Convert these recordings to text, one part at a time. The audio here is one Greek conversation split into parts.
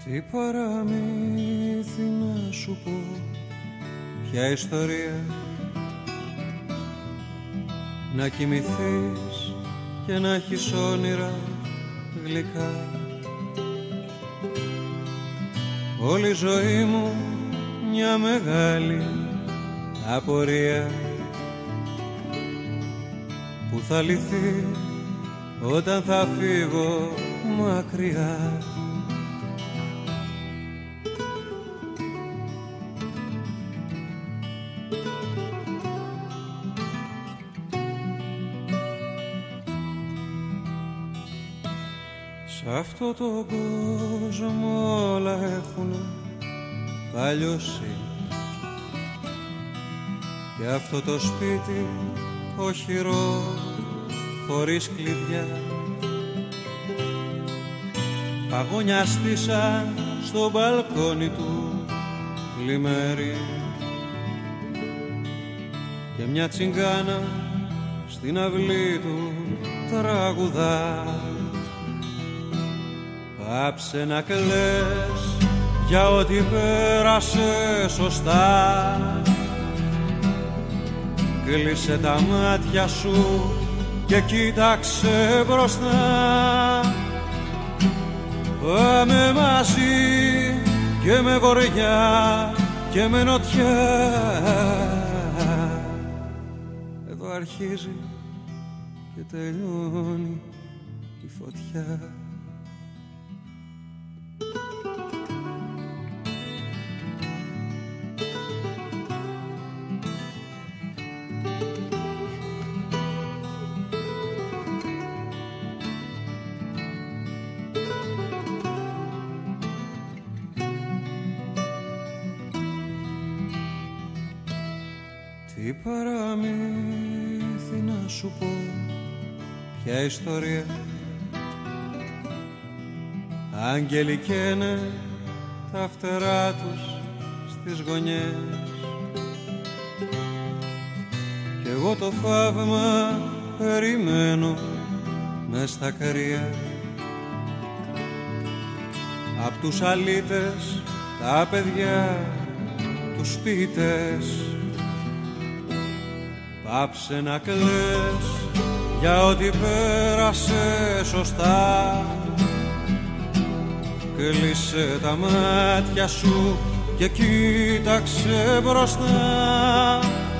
Τι παραμύθι να σου πω, ποια ιστορία, να κοιμηθείς και να έχεις όνειρα γλυκά. Όλη η ζωή μου μια μεγάλη απορία που θα λυθεί όταν θα φύγω μακριά. Σ' αυτό το κόσμο όλα έχουνε παλιώσει και αυτό το σπίτι οχυρό χωρίς κλειδιά. Παγόνια στήσαν στο μπαλκόνι του λιμέρι και μια τσιγκάνα στην αυλή του τραγουδά. Πάψε να κλαις για ό,τι πέρασε σωστά. Κλείσε τα μάτια σου και κοίταξε μπροστά. Πάμε μαζί και με βορειά και με νοτιά. Εδώ αρχίζει και τελειώνει η φωτιά. Τι παραμύθι να σου πω, ποια ιστορία, άγγελοι καίνε τα φτερά τους στις γωνιές κι εγώ το θαύμα περιμένω μες στα κρύα. Απ' τους αλήτες τα παιδιά, τους σπίτες. Πάψε να κλαις για ό,τι πέρασε σωστά. Κλείσε τα μάτια σου και κοίταξε μπροστά.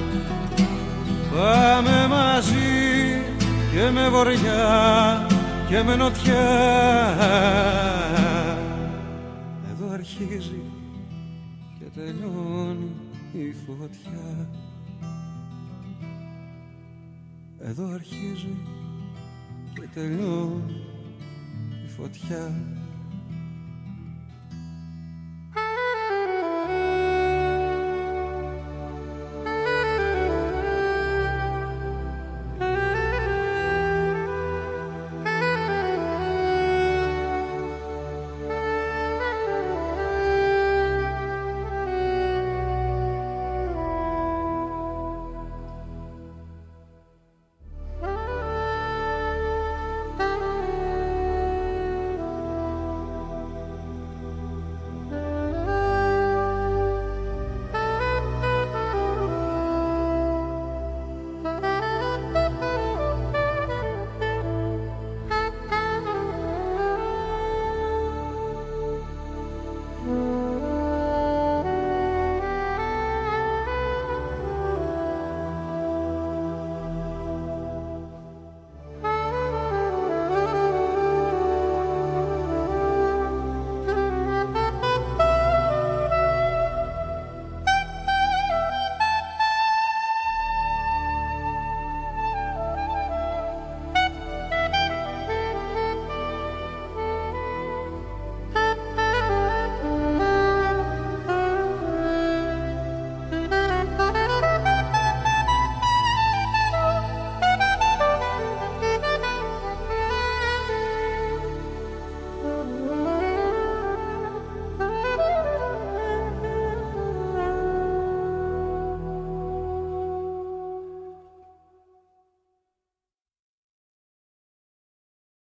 Πάμε μαζί και με βορειά και με νοτιά. Εδώ αρχίζει και τελειώνει η φωτιά. Εδώ αρχίζει και τελειώνει η φωτιά.